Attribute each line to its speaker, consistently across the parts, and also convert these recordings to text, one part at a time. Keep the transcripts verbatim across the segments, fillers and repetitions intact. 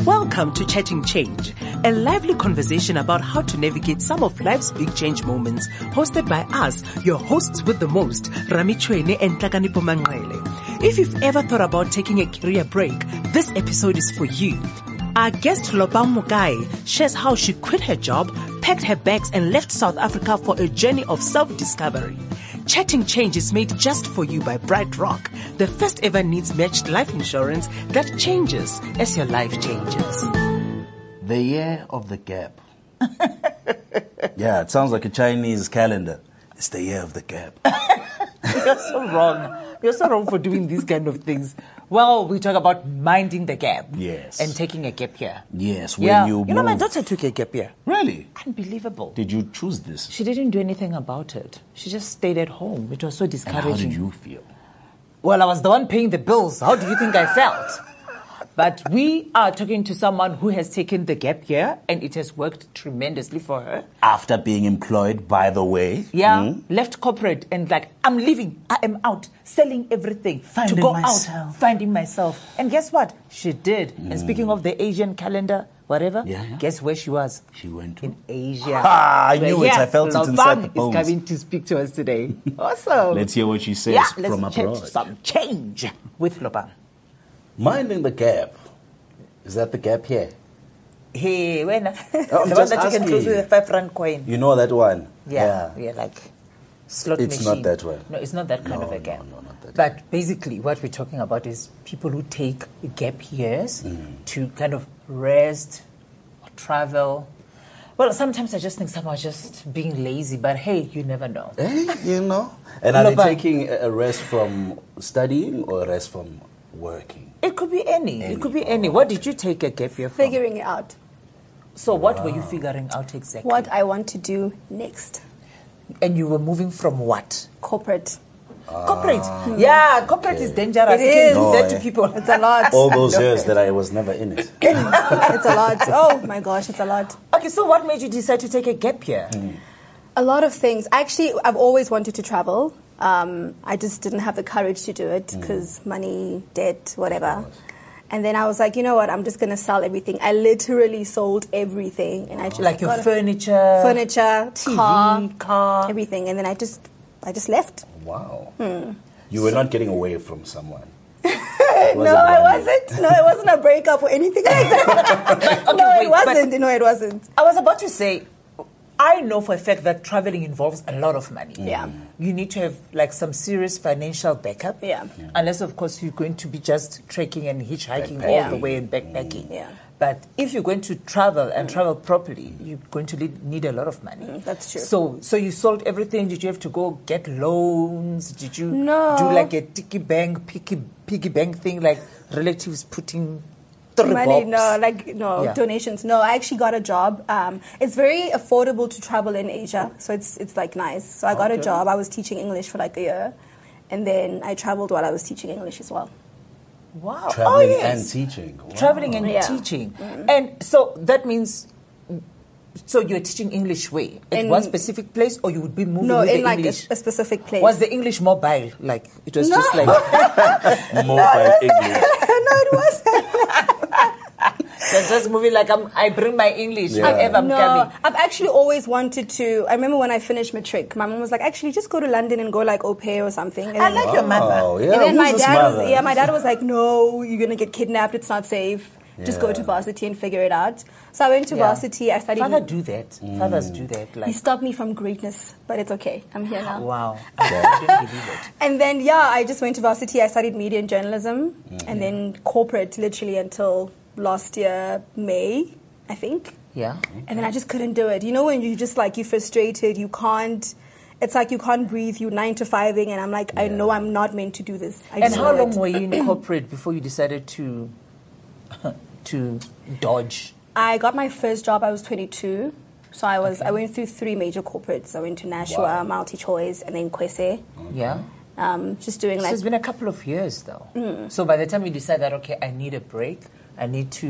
Speaker 1: Welcome to Chatting Change, a lively conversation about how to navigate some of life's big change moments, hosted by us, your hosts with the most, Rami Chwene and Tlakanipo Manqele. If you've ever thought about taking a career break, this episode is for you. Our guest Lopang Mokai shares how she quit her job, packed her bags and left South Africa for a journey of self-discovery. Chatting Change is made just for you by Bright Rock, the first ever needs-matched life insurance that changes as your life changes.
Speaker 2: The year of the gap. Yeah, it sounds like a Chinese calendar. It's the year of the gap.
Speaker 1: You're so wrong. You're so wrong for doing these kind of things. Well, we talk about minding the gap.
Speaker 2: Yes.
Speaker 1: And taking a gap year.
Speaker 2: Yes, when
Speaker 1: yeah.
Speaker 2: you
Speaker 1: You know, my
Speaker 2: move-
Speaker 1: daughter took a gap year.
Speaker 2: Really?
Speaker 1: Unbelievable.
Speaker 2: Did you choose this?
Speaker 1: She didn't do anything about it. She just stayed at home. It was so
Speaker 2: And
Speaker 1: discouraging.
Speaker 2: how did you feel?
Speaker 1: Well, I was the one paying the bills. How do you think I felt? But we are talking to someone who has taken the gap year and it has worked tremendously for her.
Speaker 2: After being employed, by the way.
Speaker 1: Yeah,
Speaker 2: mm,
Speaker 1: left corporate and like, I'm leaving, I am out, selling everything
Speaker 2: Finding
Speaker 1: to go
Speaker 2: myself.
Speaker 1: out, finding myself. And guess what? She did. And speaking of the Asian calendar, whatever,
Speaker 2: Yeah, yeah.
Speaker 1: guess where she was?
Speaker 2: She went to...
Speaker 1: In Asia.
Speaker 2: Ah, I knew
Speaker 1: Where,
Speaker 2: it. I
Speaker 1: yeah,
Speaker 2: felt it
Speaker 1: Lopang
Speaker 2: inside the bones.
Speaker 1: is coming to speak to us today. Awesome.
Speaker 2: Let's hear what she says
Speaker 1: yeah,
Speaker 2: from
Speaker 1: let's
Speaker 2: abroad.
Speaker 1: chat some change with Lopang.
Speaker 2: Minding the gap. Is that the gap here?
Speaker 1: Hey, when
Speaker 2: I'm
Speaker 1: the one
Speaker 2: just
Speaker 1: that you can close
Speaker 2: asking.
Speaker 1: with a five rand coin.
Speaker 2: You know that one?
Speaker 1: Yeah, yeah, like slot
Speaker 2: It's
Speaker 1: machine.
Speaker 2: not that one.
Speaker 1: No, it's not that kind
Speaker 2: No,
Speaker 1: of a
Speaker 2: no,
Speaker 1: gap.
Speaker 2: no, not that.
Speaker 1: But basically, what we're talking about is people who take gap years
Speaker 2: Mm.
Speaker 1: to kind of rest or travel. Well, sometimes I just think some are just being lazy, but hey, you never know.
Speaker 2: Eh, you know? And are they
Speaker 1: Lopang.
Speaker 2: taking a a rest from studying or a rest from working?
Speaker 1: It could be any.
Speaker 2: Any.
Speaker 1: It could be any. What did you take a gap year from?
Speaker 3: Figuring it out.
Speaker 1: So what were you figuring out exactly?
Speaker 3: What I want to do next.
Speaker 1: And you were moving from what?
Speaker 3: Corporate.
Speaker 1: Corporate. Yeah, corporate is dangerous.
Speaker 3: It
Speaker 1: you can
Speaker 3: is.
Speaker 1: do
Speaker 2: No,
Speaker 1: that
Speaker 2: eh.
Speaker 1: to people.
Speaker 3: It's a lot.
Speaker 2: All those years that I was never in it.
Speaker 3: It's a lot. Oh my gosh, it's a lot.
Speaker 1: Okay, so what made you decide to take a gap year?
Speaker 3: A lot of things. Actually, I've always wanted to travel. Um, I just didn't have the courage to do it because money, debt, whatever. And then I was like, you know what? I'm just going to sell everything. I literally sold everything, and I just
Speaker 1: Like your
Speaker 3: got a-
Speaker 1: furniture,
Speaker 3: furniture,
Speaker 1: T V,
Speaker 3: car,
Speaker 1: car.
Speaker 3: everything. And then I just, I just left.
Speaker 2: Wow. You were not getting away from someone.
Speaker 3: No,
Speaker 2: wasn't
Speaker 3: I
Speaker 2: money.
Speaker 3: wasn't. No, it wasn't a breakup or anything like that.
Speaker 1: Okay,
Speaker 3: no,
Speaker 1: wait,
Speaker 3: it
Speaker 1: but-
Speaker 3: wasn't. No, it wasn't.
Speaker 1: I was about to say, I know for a fact that traveling involves a lot of money.
Speaker 3: Yeah.
Speaker 1: You need to have like some serious financial backup.
Speaker 3: Yeah.
Speaker 1: Unless, of course, you're going to be just trekking and hitchhiking all
Speaker 3: Backpacking.
Speaker 1: the way and backpacking.
Speaker 3: Yeah.
Speaker 1: But if you're going to travel and travel properly, you're going to need, need a lot of money.
Speaker 3: Mm, that's true.
Speaker 1: So, so you sold everything. Did you have to go get loans? Did you
Speaker 3: No.
Speaker 1: do like a piggy bank, piggy, piggy bank thing, like relatives putting three
Speaker 3: Money,
Speaker 1: bobs?
Speaker 3: no, like no
Speaker 1: Yeah.
Speaker 3: donations. No, I actually got a job. Um, it's very affordable to travel in Asia, so it's it's like nice. So I got a
Speaker 1: Okay.
Speaker 3: job. I was teaching English for like a year, and then I traveled while I was teaching English as well.
Speaker 1: Wow.
Speaker 2: Traveling
Speaker 1: oh, yes.
Speaker 2: and teaching. Wow.
Speaker 1: Traveling and
Speaker 3: Yeah.
Speaker 1: teaching. And so that means, so you're teaching English where? At
Speaker 3: In-
Speaker 1: one specific place, or you would be moving
Speaker 3: No,
Speaker 1: with
Speaker 3: in
Speaker 1: the
Speaker 3: like a,
Speaker 1: English?
Speaker 3: a specific place.
Speaker 1: Was the English mobile? Like, it was
Speaker 3: No.
Speaker 1: just like,
Speaker 2: Mobile English.
Speaker 3: no, it wasn't.
Speaker 1: they're just moving like, I'm, I bring my English,
Speaker 2: Yeah.
Speaker 1: however I'm
Speaker 3: No,
Speaker 1: coming.
Speaker 3: I've actually always wanted to. I remember when I finished matric, my mom was like, "Actually, just go to London and go like au pair or something." And
Speaker 1: I
Speaker 3: then-
Speaker 1: like your mother.
Speaker 2: Oh, yeah.
Speaker 3: and then
Speaker 2: Who's
Speaker 3: my
Speaker 2: this
Speaker 3: dad
Speaker 2: mother?
Speaker 3: was, yeah, my dad was like, "No, you're gonna get kidnapped. It's not safe. Just go
Speaker 2: Yeah.
Speaker 3: to varsity and figure it out." So I went to
Speaker 1: Yeah.
Speaker 3: varsity. I studied.
Speaker 1: Father do that. Fathers do that.
Speaker 3: He
Speaker 1: Like,
Speaker 3: stopped me from greatness, but it's okay. I'm here now.
Speaker 1: wow. I don't believe it.
Speaker 3: And then, yeah, I just went to varsity. I studied media and journalism, and then corporate literally until last year, May, I think.
Speaker 1: Yeah.
Speaker 3: And then I just couldn't do it. You know, when you just like, you're frustrated, you can't, it's like you can't breathe, you nine to fiving, and I'm like, I know I'm not meant to do this. I
Speaker 1: And
Speaker 3: just
Speaker 1: how
Speaker 3: know
Speaker 1: long
Speaker 3: it.
Speaker 1: were you in corporate before you decided to, to dodge?
Speaker 3: I got my first job, I was twenty-two. So I was, I went through three major corporates. I went to Nashua,
Speaker 2: Wow.
Speaker 3: MultiChoice, and then Kwese.
Speaker 1: Yeah.
Speaker 3: Um, just doing
Speaker 1: So
Speaker 3: like,
Speaker 1: it's been a couple of years, though. So by the time you decide that, okay, I need a break, I need to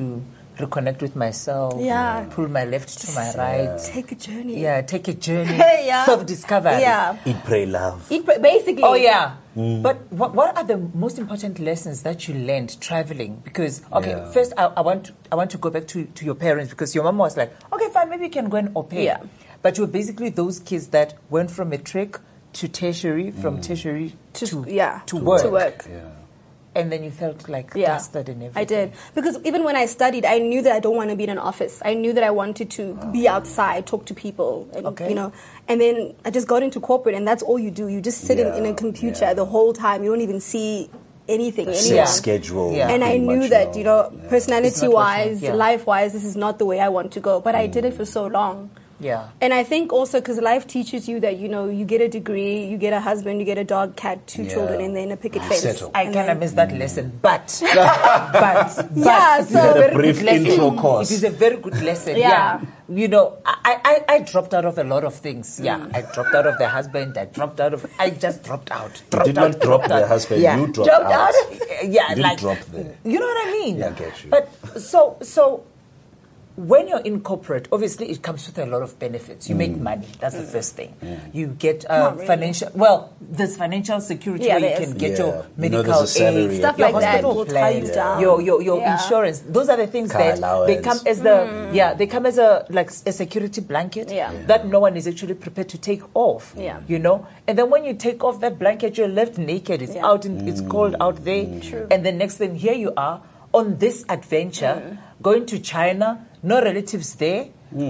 Speaker 4: reconnect with myself.
Speaker 3: Yeah.
Speaker 4: Pull my left to my right.
Speaker 3: Take a journey.
Speaker 4: Yeah, take a journey.
Speaker 3: Yeah.
Speaker 4: Self-discovery.
Speaker 3: Yeah.
Speaker 2: Eat, pray, love.
Speaker 3: Eat, basically.
Speaker 4: Oh, yeah. Mm. But what, what are the most important lessons that you learned traveling? Because, okay,
Speaker 2: Yeah.
Speaker 4: first I, I want to, I want to go back to, to your parents, because your mom was like, okay, fine, maybe you can go and au pair.
Speaker 3: Yeah.
Speaker 4: But you're basically those kids that went from matric to tertiary, from
Speaker 2: Mm.
Speaker 4: tertiary to,
Speaker 3: To, yeah.
Speaker 4: to, work.
Speaker 3: To work.
Speaker 2: Yeah.
Speaker 4: And then you felt like
Speaker 3: Yeah,
Speaker 4: bastard and everything.
Speaker 3: I did. Because even when I studied, I knew that I don't want to be in an office. I knew that I wanted to be outside, talk to people, and,
Speaker 4: Okay.
Speaker 3: you know. And then I just got into corporate, and that's all you do. You just sit
Speaker 2: Yeah,
Speaker 3: in, in a computer
Speaker 2: yeah.
Speaker 3: the whole time. You don't even see anything,
Speaker 2: The
Speaker 3: anyone.
Speaker 4: Yeah.
Speaker 2: set schedule.
Speaker 4: Yeah.
Speaker 3: And I
Speaker 2: pretty
Speaker 3: knew
Speaker 2: much
Speaker 3: that, you know,
Speaker 2: yeah.
Speaker 3: personality-wise,
Speaker 4: yeah.
Speaker 3: life-wise, this is not the way I want to go. But I did it for so long.
Speaker 4: Yeah.
Speaker 3: And I think also because life teaches you that, you know, you get a degree, you get a husband, you get a dog, cat, two
Speaker 2: Yeah.
Speaker 3: children, and then a picket
Speaker 2: You
Speaker 3: fence.
Speaker 2: settle.
Speaker 4: I
Speaker 3: And
Speaker 4: kind
Speaker 3: then-
Speaker 4: of missed that lesson, but, but, but
Speaker 3: Yeah,
Speaker 4: it's
Speaker 3: so-
Speaker 4: a
Speaker 3: You had a
Speaker 4: very
Speaker 2: brief
Speaker 4: good lesson.
Speaker 2: intro course.
Speaker 4: It is a very good lesson. Yeah.
Speaker 3: Yeah.
Speaker 4: You know, I, I, I dropped out of a lot of things. Yeah. I dropped out of the husband. I dropped out of, I just dropped out.
Speaker 2: You
Speaker 4: Dropped
Speaker 2: did
Speaker 4: out,
Speaker 2: not drop
Speaker 4: dropped
Speaker 2: the
Speaker 4: out.
Speaker 2: husband,
Speaker 4: Yeah.
Speaker 2: you dropped,
Speaker 3: Dropped
Speaker 2: out.
Speaker 3: out?
Speaker 4: Yeah,
Speaker 2: You didn't
Speaker 4: like,
Speaker 2: drop there.
Speaker 4: you know what I mean?
Speaker 2: Yeah, I get you.
Speaker 4: But so, so, when you're in corporate, obviously it comes with a lot of benefits. You make money. That's the first thing. You get uh,
Speaker 3: Not really.
Speaker 4: financial. Well, there's financial security
Speaker 3: Yeah,
Speaker 4: where you
Speaker 3: there
Speaker 4: can
Speaker 3: is.
Speaker 4: get
Speaker 2: Yeah.
Speaker 4: your
Speaker 2: You know
Speaker 4: medical
Speaker 2: there's a salary
Speaker 4: aid,
Speaker 3: Stuff
Speaker 4: your
Speaker 3: like that
Speaker 4: hospital
Speaker 3: will tie
Speaker 4: plan,
Speaker 3: you down.
Speaker 4: your your, your
Speaker 3: Yeah.
Speaker 4: insurance. Those are the things
Speaker 2: Car
Speaker 4: that they
Speaker 2: allowance.
Speaker 4: come as the yeah they come as a like a security blanket
Speaker 3: Yeah. Yeah.
Speaker 4: that no one is actually prepared to take off.
Speaker 3: Yeah.
Speaker 4: You know, and then when you take off that blanket, you're left naked. It's
Speaker 3: Yeah.
Speaker 4: out. In, It's cold out there.
Speaker 3: True.
Speaker 4: And the next thing, here you are on this adventure, going to China. No relatives there.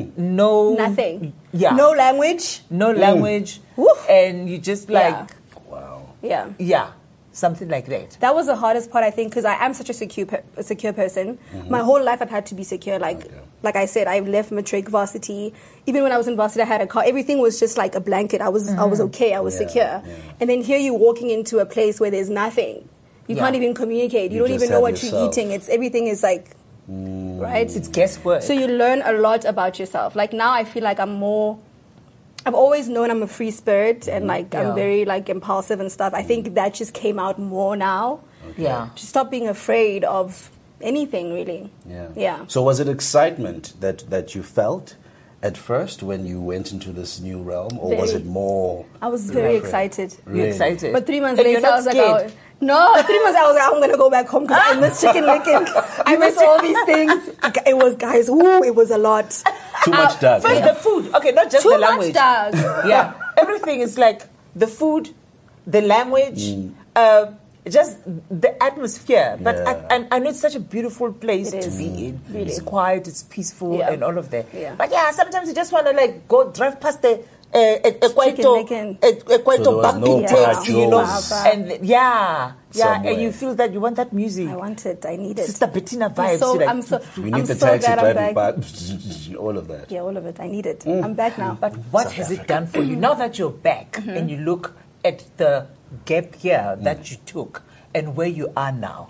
Speaker 4: No
Speaker 3: Nothing.
Speaker 4: Yeah.
Speaker 3: No language.
Speaker 4: No language.
Speaker 3: Woo.
Speaker 4: And you just like
Speaker 3: Yeah.
Speaker 2: Wow.
Speaker 3: Yeah.
Speaker 4: yeah, something like that.
Speaker 3: That was the hardest part, I think, because I am such a secure, per- a secure person. My whole life, I've had to be secure. Like,
Speaker 2: Okay.
Speaker 3: like I said, I left matric, varsity. Even when I was in varsity, I had a car. Everything was just like a blanket. I was, I was okay. I was
Speaker 2: Yeah,
Speaker 3: secure.
Speaker 2: yeah.
Speaker 3: And then here you're walking into a place where there's nothing. You
Speaker 4: Yeah.
Speaker 3: can't even communicate. You,
Speaker 2: You
Speaker 3: don't
Speaker 2: just
Speaker 3: even know
Speaker 2: have
Speaker 3: what you're
Speaker 2: yourself.
Speaker 3: eating. It's everything is like, right?
Speaker 4: It's guesswork.
Speaker 3: So you learn a lot about yourself. Like now, I feel like I'm more. I've always known I'm a free spirit and like
Speaker 4: Yeah.
Speaker 3: I'm very like impulsive and stuff. I think that just came out more now.
Speaker 4: yeah.
Speaker 3: Just stop being afraid of anything, really.
Speaker 2: Yeah.
Speaker 3: Yeah.
Speaker 2: So was it excitement that, that you felt at first when you went into this new realm, or was
Speaker 3: Very.
Speaker 2: it more?
Speaker 3: I was very
Speaker 2: Really?
Speaker 3: excited.
Speaker 4: You're excited.
Speaker 3: But three months
Speaker 4: And
Speaker 3: later,
Speaker 4: you're not
Speaker 3: I was
Speaker 4: scared.
Speaker 3: like, oh, no, three months I was like, I'm going to go back home because I miss chicken licking. I miss all these things. It was, guys, ooh, it was a lot.
Speaker 2: Too much dark.
Speaker 4: First,
Speaker 2: huh?
Speaker 4: the food. Okay, not just
Speaker 3: Too
Speaker 4: the
Speaker 3: much
Speaker 4: language.
Speaker 3: does.
Speaker 4: Yeah, everything is like the food, the language, uh, just the atmosphere. But
Speaker 2: Yeah.
Speaker 4: I, and I know it's such a beautiful place
Speaker 3: It
Speaker 4: to
Speaker 3: is.
Speaker 4: be in.
Speaker 3: Really.
Speaker 4: It's quiet, it's peaceful,
Speaker 3: Yeah.
Speaker 4: and all of that.
Speaker 3: Yeah.
Speaker 4: But yeah, sometimes you just want to like go drive past the. Uh, a, a Kwaito,
Speaker 3: licking.
Speaker 4: a, a Kwaito
Speaker 2: So there was
Speaker 4: bumpy
Speaker 2: no
Speaker 4: taxi, you know,
Speaker 2: parajos
Speaker 4: and yeah, yeah,
Speaker 2: somewhere.
Speaker 4: and you feel that you want that music,
Speaker 3: I want it. I need it.
Speaker 4: Sister Bettina
Speaker 3: I'm
Speaker 4: vibes.
Speaker 3: so,
Speaker 4: you're like,
Speaker 3: I'm so,
Speaker 2: We
Speaker 3: I'm
Speaker 2: need the
Speaker 3: so
Speaker 2: taxi
Speaker 3: glad I'm
Speaker 2: driving
Speaker 3: back.
Speaker 2: back, all of that.
Speaker 3: Yeah, all of it. I need it. I'm back now.
Speaker 4: But what
Speaker 2: South
Speaker 4: has
Speaker 2: Africa.
Speaker 4: it done for you now that you're back
Speaker 3: Mm-hmm.
Speaker 4: and you look at the gap year that you took and where you are now?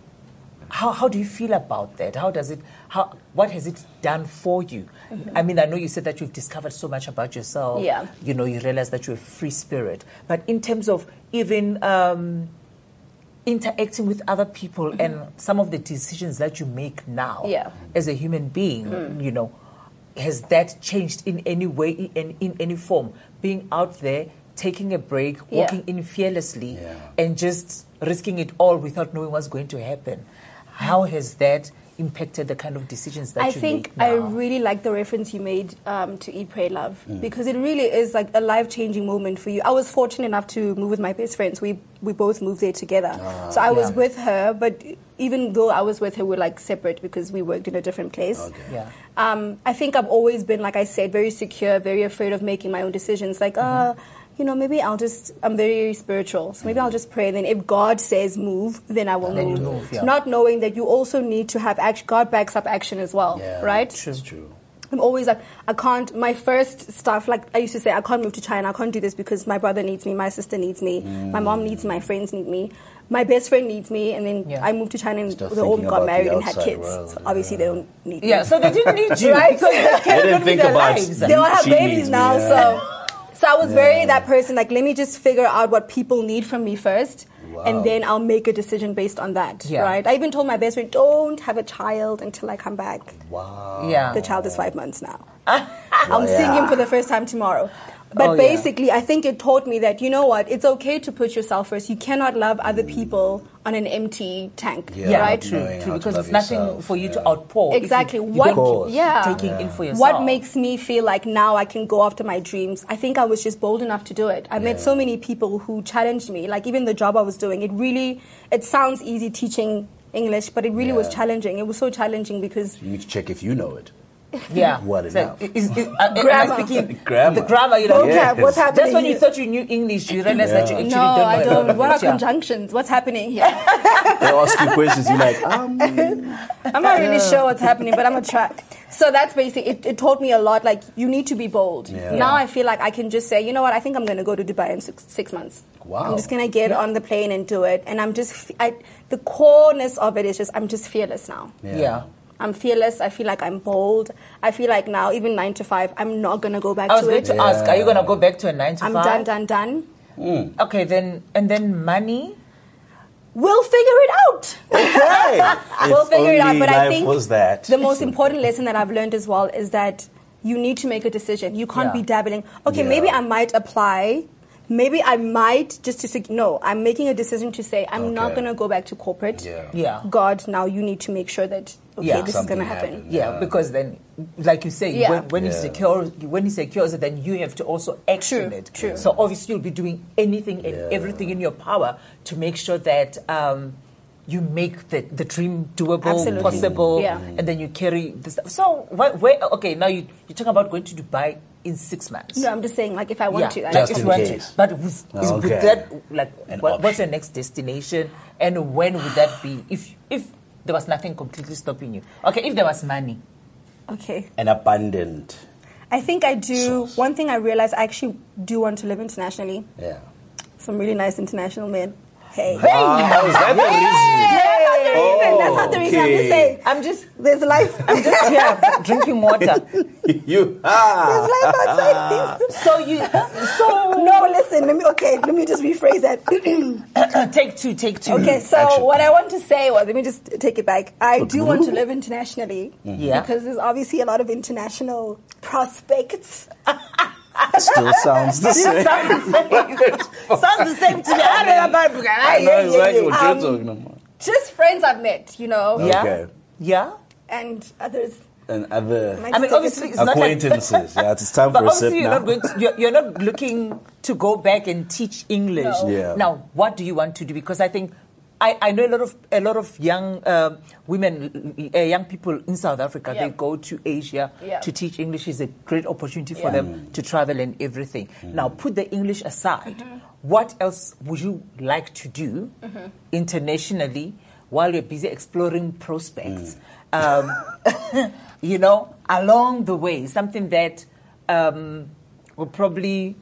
Speaker 4: How how do you feel about that? How does it? How what has it done for you? I mean, I know you said that you've discovered so much about yourself.
Speaker 3: Mm-hmm. Yeah.
Speaker 4: You know, you realize that you're a free spirit. But in terms of even um, interacting with other people and some of the decisions that you make now
Speaker 3: Mm-hmm. Yeah.
Speaker 4: as a human being, you know, has that changed in any way, in, in any form? Being out there, taking a break,
Speaker 3: Yeah.
Speaker 4: walking in fearlessly,
Speaker 2: Yeah.
Speaker 4: and just risking it all without knowing what's going to happen. How has that impacted the kind of decisions that
Speaker 3: I
Speaker 4: you
Speaker 3: think
Speaker 4: make now?
Speaker 3: I really like the reference you made um, to Eat, Pray, Love because it really is like a life-changing moment for you. I was fortunate enough to move with my best friends. We we both moved there together. so I was
Speaker 4: Yeah.
Speaker 3: with her, but even though I was with her, we're like separate because we worked in a different place.
Speaker 2: Okay.
Speaker 4: Yeah.
Speaker 3: Um, I think I've always been, like I said, very secure, very afraid of making my own decisions. Like, uh, you know, maybe I'll just, I'm very spiritual, so maybe I'll just pray. Then if God says move, then I will
Speaker 4: Then you
Speaker 3: move.
Speaker 4: move, yeah.
Speaker 3: Not knowing that you also need to have action. God backs up action as well,
Speaker 2: Yeah,
Speaker 3: right?
Speaker 2: That's true.
Speaker 3: I'm always like, I can't, my first stuff, like I used to say, I can't move to China, I can't do this because my brother needs me, my sister needs me, my mom needs me, my friends need me, my best friend needs me, and then
Speaker 4: Yeah.
Speaker 3: I moved to China and
Speaker 2: Start
Speaker 3: they all
Speaker 2: thinking
Speaker 3: got
Speaker 2: about
Speaker 3: married
Speaker 2: the
Speaker 3: and had
Speaker 2: outside
Speaker 3: kids.
Speaker 2: world,
Speaker 3: So obviously they don't need me.
Speaker 4: Yeah, so they didn't need you
Speaker 3: Right?
Speaker 4: because they
Speaker 2: They
Speaker 4: carried
Speaker 2: didn't
Speaker 4: on with
Speaker 2: think
Speaker 4: their
Speaker 2: about
Speaker 4: lives.
Speaker 3: They all have
Speaker 2: She
Speaker 3: babies
Speaker 2: needs me,
Speaker 3: now,
Speaker 2: yeah.
Speaker 3: so so I was very that person, like, let me just figure out what people need from me first,
Speaker 2: Wow.
Speaker 3: and then I'll make a decision based on that,
Speaker 4: Yeah.
Speaker 3: right? I even told my best friend, don't have a child until I come back.
Speaker 2: Wow.
Speaker 4: Yeah.
Speaker 3: The child is five months now. I'm
Speaker 2: yeah.
Speaker 3: seeing him for the first time tomorrow. But
Speaker 4: Oh, yeah.
Speaker 3: basically, I think it taught me that, you know what, it's okay to put yourself first. You cannot love other people on an empty tank,
Speaker 2: Yeah,
Speaker 4: Yeah,
Speaker 3: right?
Speaker 2: not
Speaker 4: true,
Speaker 2: knowing
Speaker 4: true.
Speaker 2: how to
Speaker 4: Because
Speaker 2: love
Speaker 4: it's nothing
Speaker 2: yourself.
Speaker 4: for you to
Speaker 2: Yeah.
Speaker 4: outpour. if
Speaker 3: Exactly.
Speaker 4: You, you
Speaker 3: What?
Speaker 4: don't keep
Speaker 3: Yeah.
Speaker 4: taking in for yourself.
Speaker 3: What makes me feel like now I can go after my dreams? I think I was just bold enough to do it. I met so many people who challenged me. Like even the job I was doing, it really, it sounds easy teaching English, but it really was
Speaker 2: Yeah.
Speaker 3: challenging. It was so challenging because
Speaker 2: You need to check if you know it.
Speaker 4: Yeah.
Speaker 2: What
Speaker 4: So,
Speaker 2: enough?
Speaker 4: is, is, uh, am I
Speaker 3: Grammar.
Speaker 4: speaking
Speaker 2: Grammar.
Speaker 4: the grammar? You know,
Speaker 3: vocab,
Speaker 2: Yes.
Speaker 3: what's happening
Speaker 4: just when you
Speaker 3: here?
Speaker 4: thought you knew English, you realize that you
Speaker 2: Yeah.
Speaker 4: actually
Speaker 3: No,
Speaker 4: don't.
Speaker 3: I
Speaker 4: know
Speaker 3: don't. What are
Speaker 4: Yeah.
Speaker 3: conjunctions? What's happening here?
Speaker 2: They ask you questions, you're like, um,
Speaker 3: I'm not really sure what's happening, but I'm gonna try. So that's basically it. It taught me a lot. Like you need to be bold.
Speaker 2: Yeah.
Speaker 3: Now I feel like I can just say, you know what? I think I'm gonna go to Dubai in six, six months.
Speaker 2: Wow.
Speaker 3: I'm just gonna get on the plane and do it. And I'm just, I, the coreness of it is just, I'm just fearless now.
Speaker 2: Yeah.
Speaker 4: Yeah.
Speaker 3: I'm fearless. I feel like I'm bold. I feel like now, even nine to five, I'm not gonna go back
Speaker 4: I was
Speaker 3: to
Speaker 4: going
Speaker 3: it.
Speaker 4: to ask, are you going to go back to a nine to
Speaker 3: I'm
Speaker 4: five?
Speaker 3: done, done, done.
Speaker 4: Okay, then and then money.
Speaker 3: We'll figure it out.
Speaker 2: Okay.
Speaker 3: We'll
Speaker 2: If
Speaker 3: figure it out.
Speaker 2: only
Speaker 3: But I
Speaker 2: life
Speaker 3: think
Speaker 2: was that.
Speaker 3: the most important lesson that I've learned as well is that you need to make a decision. You can't
Speaker 4: Yeah.
Speaker 3: be dabbling. Okay,
Speaker 2: Yeah.
Speaker 3: maybe I might apply. Maybe I might just to say, no, I'm making a decision to say I'm not
Speaker 2: Okay.
Speaker 3: going to go back to corporate.
Speaker 2: Yeah.
Speaker 4: Yeah.
Speaker 3: God, now you need to make sure that, okay,
Speaker 4: Yeah.
Speaker 3: this is
Speaker 2: Something
Speaker 3: going to happen.
Speaker 2: happens.
Speaker 4: Yeah,
Speaker 2: Yeah.
Speaker 4: because then, like you say,
Speaker 3: Yeah.
Speaker 4: when, when he
Speaker 2: Yeah.
Speaker 4: secures when he secures it, then you have to also action
Speaker 3: True,
Speaker 4: it.
Speaker 3: true.
Speaker 4: So obviously, you'll be doing anything and
Speaker 2: Yeah.
Speaker 4: everything in your power to make sure that um, you make the, the dream doable,
Speaker 3: Absolutely.
Speaker 4: possible,
Speaker 3: Yeah.
Speaker 4: and then you carry this. So, wh- where? Okay, now you you talk about going to Dubai in six months.
Speaker 3: No, I'm just saying, like, if I want
Speaker 4: yeah,
Speaker 3: to. I
Speaker 4: like
Speaker 2: Just
Speaker 4: if
Speaker 2: in
Speaker 4: you want
Speaker 2: case.
Speaker 4: to. But with, is
Speaker 2: Okay.
Speaker 4: with that, like,
Speaker 2: An
Speaker 4: what, what's
Speaker 2: option.
Speaker 4: your next destination, and when would that be? If if there was nothing completely stopping you. Okay, if there was money.
Speaker 3: Okay.
Speaker 2: An abundant.
Speaker 3: I think I do.
Speaker 2: Source.
Speaker 3: One thing I realized, I actually do want to live internationally.
Speaker 2: Yeah.
Speaker 3: Some really nice international men. Hey.
Speaker 2: Wow, is that the reason?
Speaker 3: That's not the reason. I'm just
Speaker 2: okay.
Speaker 3: saying.
Speaker 4: I'm just
Speaker 3: There's life.
Speaker 4: I'm just here drinking water.
Speaker 2: you
Speaker 3: There's
Speaker 2: ah.
Speaker 3: life outside things.
Speaker 4: So you so
Speaker 3: No, listen. Let me. Okay, let me just rephrase that.
Speaker 4: take two, take two.
Speaker 3: Okay, so
Speaker 2: Action.
Speaker 3: what I want to say was, let me just take it back. I do want to live internationally.
Speaker 4: Yeah.
Speaker 3: Because there's obviously a lot of international prospects.
Speaker 2: Still sounds the same.
Speaker 4: Sounds the same. Sounds the same to me. I don't know about
Speaker 2: I know exactly what you're
Speaker 3: Um,
Speaker 2: talking about.
Speaker 3: Just friends I've met, you know,
Speaker 4: Yeah.
Speaker 2: Okay.
Speaker 4: Yeah.
Speaker 3: and others.
Speaker 2: And other
Speaker 3: Might
Speaker 4: I mean,
Speaker 3: take it
Speaker 4: obviously,
Speaker 3: to-
Speaker 4: it's not like,
Speaker 2: acquaintances. Yeah, it's time
Speaker 4: but
Speaker 2: for a sip
Speaker 4: obviously, you're
Speaker 2: now.
Speaker 4: not going to, you're, you're not looking to go back and teach English.
Speaker 3: No.
Speaker 2: Yeah.
Speaker 4: Now, what do you want to do? Because I think I, I know a lot of a lot of young uh, women, uh, young people in South Africa.
Speaker 3: Yeah.
Speaker 4: They go to Asia
Speaker 3: Yeah.
Speaker 4: to teach English. Is a great opportunity for
Speaker 3: Yeah.
Speaker 4: them to travel and everything. Now, put the English aside. What else would you like to do internationally while you're busy exploring prospects? Um, you know, along the way, something that um, will probably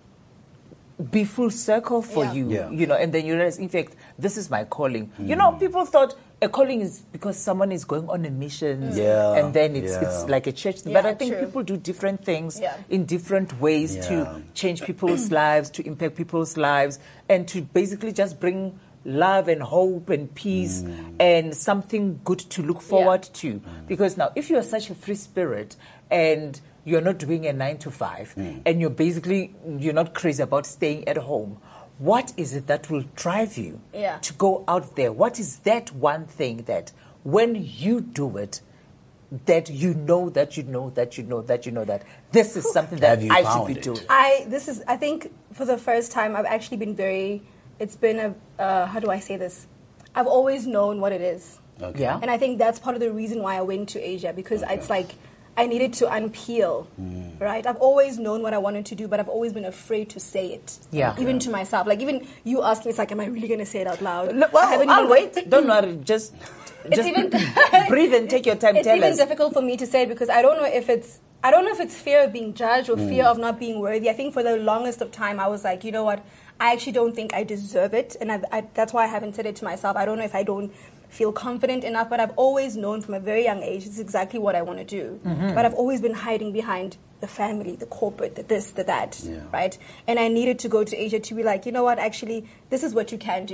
Speaker 4: be full circle for
Speaker 3: Yeah.
Speaker 4: you,
Speaker 2: Yeah.
Speaker 4: you know, and then you realize, in fact, this is my calling. You know, people thought a calling is because someone is going on a mission,
Speaker 2: Yeah,
Speaker 4: and then it's
Speaker 2: yeah.
Speaker 4: it's like a church thing.
Speaker 3: Yeah,
Speaker 4: but I think
Speaker 3: true.
Speaker 4: people do different things
Speaker 3: Yeah.
Speaker 4: in different ways
Speaker 2: Yeah.
Speaker 4: to change people's lives, to impact people's lives, and to basically just bring love and hope and peace and something good to look forward to. Because now, if you are such a free spirit and you're not doing a nine to five, and you're basically you're not crazy about staying at home, what is it that will drive you
Speaker 3: Yeah.
Speaker 4: to go out there? What is that one thing that when you do it, that you know that you know that you know that you know that this is something that
Speaker 2: Have you
Speaker 4: I should
Speaker 2: found
Speaker 4: be
Speaker 2: it?
Speaker 4: doing?
Speaker 3: I this is I think for the first time I've actually been very. It's been a uh, how do I say this? I've always known what it is.
Speaker 2: Okay.
Speaker 4: Yeah.
Speaker 3: And I think that's part of the reason why I went to Asia, because it's like I needed to unpeel, right? I've always known what I wanted to do, but I've always been afraid to say it.
Speaker 4: Yeah.
Speaker 3: Even to myself. Like, even you ask me, it's like, am I really going to say it out loud?
Speaker 4: Look,
Speaker 3: I
Speaker 4: well,
Speaker 3: haven't
Speaker 4: I'll
Speaker 3: even-
Speaker 4: wait. Don't worry. Just,
Speaker 3: It's
Speaker 4: just
Speaker 3: even-
Speaker 4: breathe and take your time.
Speaker 3: It's
Speaker 4: Tell
Speaker 3: even
Speaker 4: us.
Speaker 3: difficult for me to say it because I don't know if it's I don't know if it's fear of being judged or fear of not being worthy. I think for the longest of time I was like, you know what, I actually don't think I deserve it, and I, I, that's why I haven't said it to myself. I don't know if I don't feel confident enough, but I've always known from a very young age this is exactly what I want to do. But I've always been hiding behind the family, the corporate, the this, the that,
Speaker 2: Yeah.
Speaker 3: right? And I needed to go to Asia to be like, you know what, actually, this is what you can do.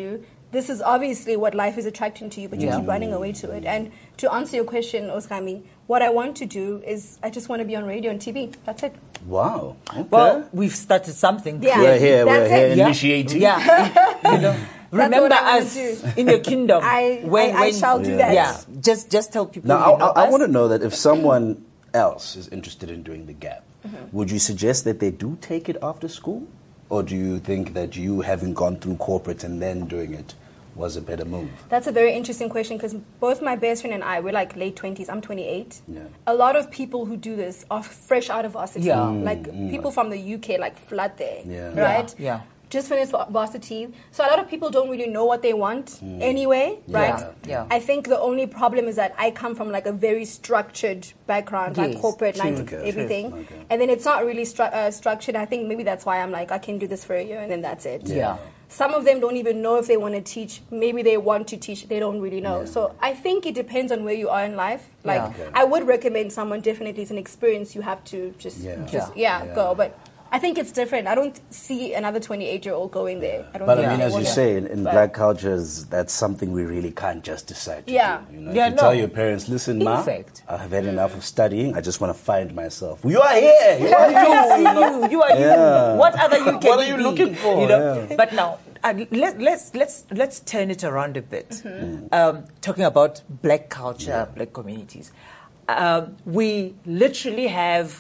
Speaker 3: this is obviously what life is attracting to you, but you
Speaker 4: Yeah.
Speaker 3: keep running away to it. And to answer your question, Oskami, what I want to do is I just want to be on radio and T V. That's it.
Speaker 2: Wow. Okay.
Speaker 4: Well, we've started something.
Speaker 3: Yeah.
Speaker 2: we're here.
Speaker 3: That's
Speaker 2: We're here
Speaker 3: it.
Speaker 4: Yeah.
Speaker 2: initiating.
Speaker 4: Yeah. You know, remember
Speaker 3: what I'm
Speaker 4: us
Speaker 3: gonna do.
Speaker 4: in your kingdom.
Speaker 3: I- I- I shall do that.
Speaker 4: Yeah. Just just tell people.
Speaker 2: Now,
Speaker 4: you know
Speaker 2: I, I, I
Speaker 4: us.
Speaker 2: want to know that if someone else is interested in doing the gap, would you suggest that they do take it after school? Or do you think that you having gone through corporate and then doing it was a better move?
Speaker 3: That's a very interesting question because both my best friend and I, we're like late twenties. I'm twenty-eight.
Speaker 2: Yeah.
Speaker 3: A lot of people who do this are fresh out of varsity.
Speaker 4: Yeah.
Speaker 3: Like people from the U K, like flood there,
Speaker 2: Yeah.
Speaker 3: right?
Speaker 4: Yeah, yeah.
Speaker 3: Just finished va- varsity. So a lot of people don't really know what they want anyway, right?
Speaker 4: Yeah, yeah.
Speaker 3: I think the only problem is that I come from like a very structured background, like
Speaker 4: Yes,
Speaker 3: corporate,
Speaker 4: true,
Speaker 3: nine to
Speaker 2: true,
Speaker 3: everything.
Speaker 2: okay.
Speaker 3: And then it's not really stru- uh, structured. I think maybe that's why I'm like, I can do this for a year and then that's it.
Speaker 4: Yeah.
Speaker 3: Some of them don't even know if they want to teach. Maybe they want to teach. They don't really know. So I think it depends on where you are in life. Like
Speaker 4: Yeah.
Speaker 2: Okay.
Speaker 3: I would recommend someone definitely. It's an experience you have to just,
Speaker 2: Yeah.
Speaker 3: just
Speaker 4: Yeah.
Speaker 3: yeah,
Speaker 2: Yeah.
Speaker 3: go. But I think it's different. I don't see another twenty-eight-year-old going there. I don't
Speaker 2: But
Speaker 3: think
Speaker 2: I mean,
Speaker 3: they
Speaker 2: as you
Speaker 3: wanna.
Speaker 2: say, in, in
Speaker 3: But-
Speaker 2: black cultures, that's something we really can't just decide to
Speaker 3: Yeah.
Speaker 2: do. You know,
Speaker 4: Yeah,
Speaker 2: if you
Speaker 4: no.
Speaker 2: tell your parents, listen, ma,
Speaker 4: fact.
Speaker 2: I have had enough of studying. I just want to find myself. You are here. You are
Speaker 4: you,
Speaker 2: you.
Speaker 4: you, you are
Speaker 2: Yeah.
Speaker 4: you. What other you can
Speaker 2: What are you
Speaker 4: be,
Speaker 2: looking for?
Speaker 4: You know?
Speaker 2: Yeah.
Speaker 4: But now, uh, let, let's let's let's turn it around a bit.
Speaker 3: Mm-hmm.
Speaker 4: Um, talking about black culture, black communities, um, we literally have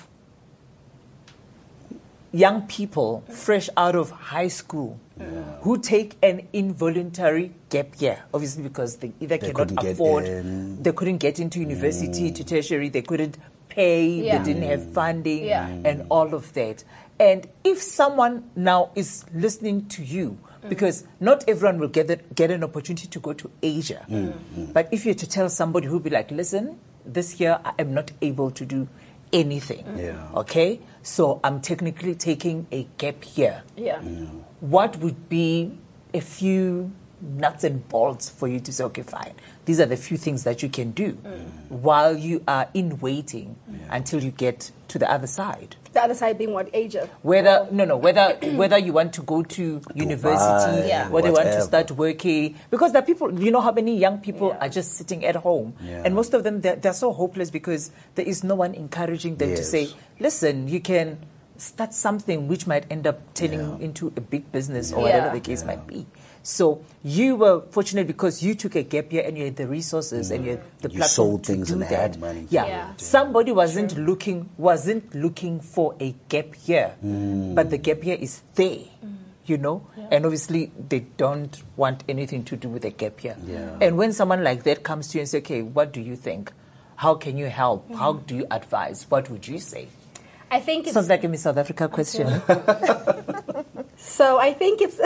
Speaker 4: young people fresh out of high school who take an involuntary gap year, obviously because they either
Speaker 2: They
Speaker 4: cannot
Speaker 2: couldn't get
Speaker 4: afford,
Speaker 2: in.
Speaker 4: they couldn't get into university to tertiary, they couldn't pay,
Speaker 3: Yeah.
Speaker 4: they didn't have funding,
Speaker 3: Yeah.
Speaker 4: and all of that. And if someone now is listening to you, because not everyone will get that, get an opportunity to go to Asia, but if you're to tell somebody who'll be like, listen, this year I am not able to do anything,
Speaker 2: Yeah.
Speaker 4: okay? So I'm technically taking a gap year.
Speaker 3: Yeah.
Speaker 4: What would be a few nuts and bolts for you to say, okay, fine, these are the few things that you can do while you are in waiting until you get to the other side?
Speaker 3: The other side being what, Asia?
Speaker 4: Whether no no whether whether you want to go to university,
Speaker 3: Yeah.
Speaker 4: whether you want to
Speaker 2: whatever.
Speaker 4: start working, because there are people, you know how many young people
Speaker 3: Yeah.
Speaker 4: are just sitting at home,
Speaker 2: Yeah.
Speaker 4: and most of them they're, they're so hopeless because there is no one encouraging them to
Speaker 2: Yes.
Speaker 4: say, listen, you can start something which might end up turning
Speaker 2: Yeah.
Speaker 4: into a big business or
Speaker 3: Yeah.
Speaker 4: whatever the case might be. So you were fortunate because you took a gap year and you had the resources and you had the
Speaker 2: You
Speaker 4: platform
Speaker 2: sold
Speaker 4: to
Speaker 2: things
Speaker 4: do
Speaker 2: and
Speaker 4: that.
Speaker 2: had money.
Speaker 4: Yeah.
Speaker 3: Yeah.
Speaker 4: Somebody wasn't looking wasn't looking for a gap year, but the gap year is there. You know, and obviously they don't want anything to do with a gap year.
Speaker 2: Yeah.
Speaker 4: And when someone like that comes to you and says, "Okay, what do you think? How can you help? How do you advise?" What would you say?
Speaker 3: I think it's
Speaker 4: Sounds like a Miss South Africa question.
Speaker 3: So I think it's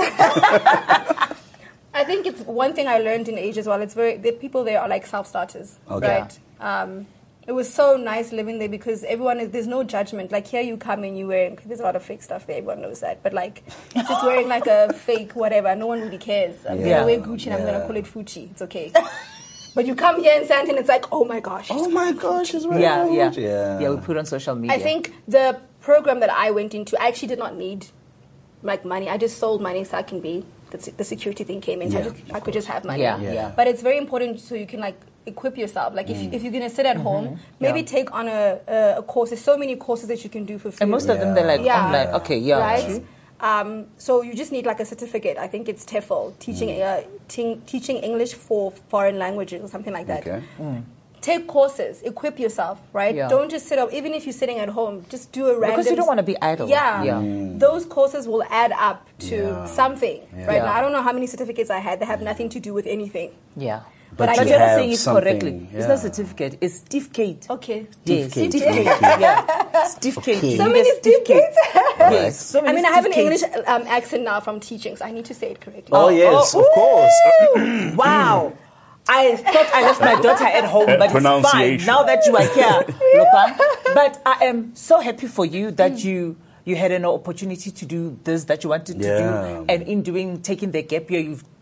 Speaker 3: I think it's one thing I learned in Asia as well. It's very the people there are like self-starters,
Speaker 2: Okay.
Speaker 3: right? Um, it was so nice living there because everyone is there's no judgment. Like here you come and you wearing there's a lot of fake stuff there. Everyone knows that, but like just wearing like a fake whatever, no one really cares. I'm
Speaker 4: Yeah.
Speaker 3: gonna wear Gucci and I'm
Speaker 2: Yeah.
Speaker 3: gonna call it Fucci. It's okay. But you come here in Sandton, it's like oh my gosh.
Speaker 2: Oh my gosh, it's very
Speaker 4: yeah, yeah,
Speaker 2: good. yeah.
Speaker 4: yeah. We put on social media.
Speaker 3: I think the program that I went into, I actually did not need like money. I just sold money so I can be the, se- the security thing came in. So
Speaker 2: Yeah,
Speaker 3: I, just,
Speaker 2: of
Speaker 3: I could just have money.
Speaker 4: Yeah,
Speaker 2: Yeah.
Speaker 4: yeah.
Speaker 3: But it's very important so you can like equip yourself. Like if, you, if you're gonna sit at home, maybe
Speaker 4: Yeah.
Speaker 3: take on a, a, a course. There's so many courses that you can do for free.
Speaker 4: And most of them they're like
Speaker 3: Yeah.
Speaker 4: online. Okay, yeah,
Speaker 3: right?
Speaker 4: true.
Speaker 3: Um, so you just need like a certificate. I think it's TEFL, teaching uh, ting- teaching English for foreign languages or something like that.
Speaker 2: Okay.
Speaker 3: Take courses, equip yourself, right?
Speaker 4: Yeah.
Speaker 3: Don't just sit up. Even if you're sitting at home, just do a random.
Speaker 4: Because you don't want to be idle.
Speaker 3: Yeah,
Speaker 4: Yeah.
Speaker 3: those courses will add up to
Speaker 2: Yeah.
Speaker 3: something,
Speaker 2: Yeah.
Speaker 3: right?
Speaker 4: Yeah.
Speaker 3: Now I don't know how many certificates I had. They have nothing to do with anything.
Speaker 4: Yeah.
Speaker 2: But
Speaker 3: I
Speaker 4: But
Speaker 3: you
Speaker 4: you're not
Speaker 2: have
Speaker 4: saying it
Speaker 2: something,
Speaker 4: correctly. It's
Speaker 2: yeah.
Speaker 4: not certificate. It's certificate.
Speaker 3: Okay.
Speaker 4: Yes,
Speaker 2: Certificate.
Speaker 4: certificate. Yeah, certificate.
Speaker 2: Okay.
Speaker 4: You
Speaker 3: So
Speaker 4: need
Speaker 3: many
Speaker 4: a certificate.
Speaker 3: certificates.
Speaker 4: Yes, so
Speaker 3: I
Speaker 4: many
Speaker 3: mean, I have an English
Speaker 4: certificates.
Speaker 3: um, accent now from teaching, so I need to say it correctly.
Speaker 2: Oh, yes,
Speaker 4: oh,
Speaker 2: of course.
Speaker 4: Ooh, wow. I thought I left my daughter at home, but it's fine
Speaker 2: pronunciation.
Speaker 4: now that you are here, Lopa. But I am so happy for you that you you had an opportunity to do this that you wanted to
Speaker 2: Yeah.
Speaker 4: do, and in doing taking the gap year, you've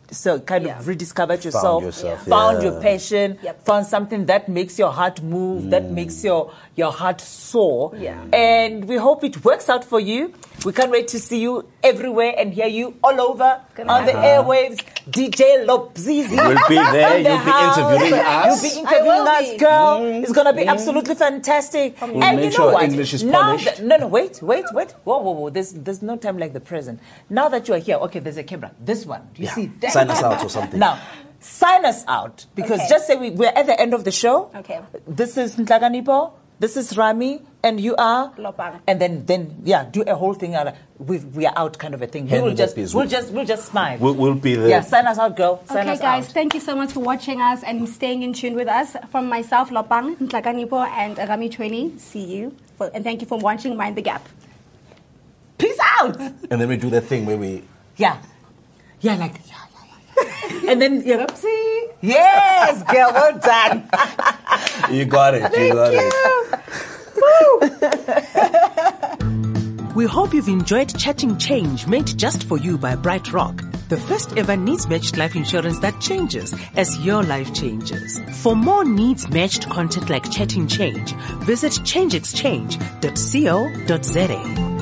Speaker 4: so kind
Speaker 3: Yeah.
Speaker 4: of rediscovered yourself,
Speaker 2: yourself,
Speaker 4: found
Speaker 2: yeah.
Speaker 4: your passion,
Speaker 3: Yep.
Speaker 4: found something that makes your heart move, that makes your, your heart soar.
Speaker 3: Yeah.
Speaker 4: And we hope it works out for you. We can't wait to see you everywhere and hear you all over
Speaker 3: Gonna
Speaker 4: on the
Speaker 3: have-
Speaker 4: airwaves. D J Lopzizi.
Speaker 2: We'll be there.
Speaker 4: in the
Speaker 2: You'll be
Speaker 4: house.
Speaker 2: interviewing us.
Speaker 4: You'll be interviewing
Speaker 3: I will
Speaker 4: us,
Speaker 3: be.
Speaker 4: girl. It's going to be absolutely fantastic.
Speaker 2: We'll
Speaker 4: and
Speaker 2: make
Speaker 4: you know
Speaker 2: sure
Speaker 4: what?
Speaker 2: English is
Speaker 4: now
Speaker 2: polished.
Speaker 4: that- no, no, wait, wait, wait. Whoa, whoa, whoa. There's, there's no time like the present. Now that you are here, okay, there's a camera. This one. Do you
Speaker 2: Yeah.
Speaker 4: see that?
Speaker 2: Sign us out or something.
Speaker 4: Now, sign us out because
Speaker 3: Okay.
Speaker 4: just say we, we're at the end of the show.
Speaker 3: Okay.
Speaker 4: This is Nhlakanipho. This is Rami. And you are?
Speaker 3: Lopang.
Speaker 4: And then, then, yeah, do a whole thing. out. We we are out, kind of a thing. We
Speaker 2: Hand
Speaker 4: will
Speaker 2: me
Speaker 4: just,
Speaker 2: that piece.
Speaker 4: we'll just, we'll just smile.
Speaker 2: We'll, we'll be there.
Speaker 4: Yeah, sign us out, girl. Sign
Speaker 3: Okay,
Speaker 4: us
Speaker 3: guys,
Speaker 4: out.
Speaker 3: thank you so much for watching us and staying in tune with us. From myself, Lopang, Nhlakanipho, and Rami Tweni, see you. For, and thank you for watching Mind the Gap.
Speaker 4: Peace out.
Speaker 2: And then we do that thing where we...
Speaker 4: Yeah. Yeah, like, yeah, yeah, yeah, yeah. And then, yeah, oopsie. Yes, girl, well done.
Speaker 2: You got it. You got it.
Speaker 1: We hope you've enjoyed Chatting Change, made just for you by Bright Rock, the first ever needs-matched life insurance that changes as your life changes. For more needs-matched content like Chatting Change, visit change exchange dot co dot za.